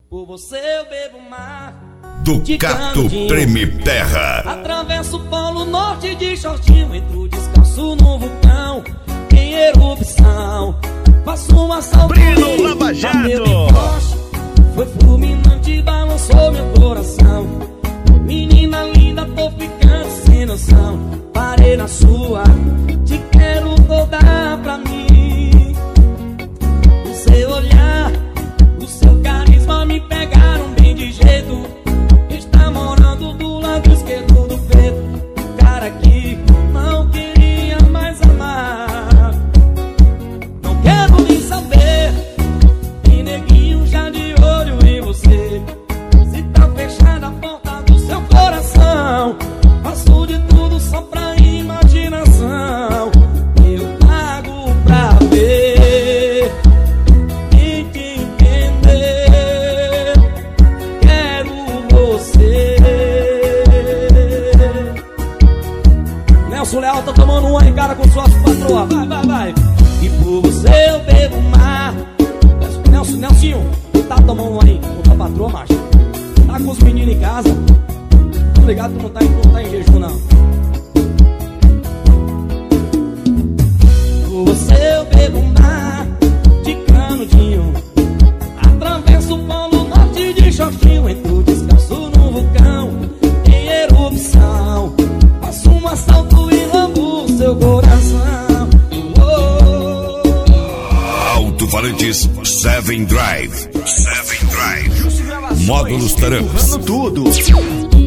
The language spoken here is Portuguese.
Por você eu bebo mar. Ducato treme terra. Atravesso o polo norte de shortinho, entro descalço no vulcão em erupção. Faço um assalto Brino Lava Jato. Foi fulminante, balançou meu coração. Menina linda, tô ficando sem noção. Parei na sua, te quero toda pra mim. O seu olhar, o seu carisma me pegaram bem de jeito. Está morando do lado esquerdo do peito. O cara que não queria mais amar. Não quero nem saber. Tem neguinho já de olho em você. Se tá fechada a porta do seu coração, faço de tudo só pra imaginação. Eu pago pra ver e te entender. Quero você. Nelson Leal tá tomando uma em cara com suas patroas. Vai, vai, vai. E por você eu bebo mar. Nelsinho, tá tomando uma aí com tua patroa, macho? Tá com os meninos em casa? Obrigado, tu não tá em jejum, não. Por você eu bebo mar de canudinho. Atravesso o polo norte de shortinho, entro descalço no vulcão em erupção. Faço um assalto e lambo o seu coração. Alto-falantes Seven Drive. Módulos Taran. Tudo.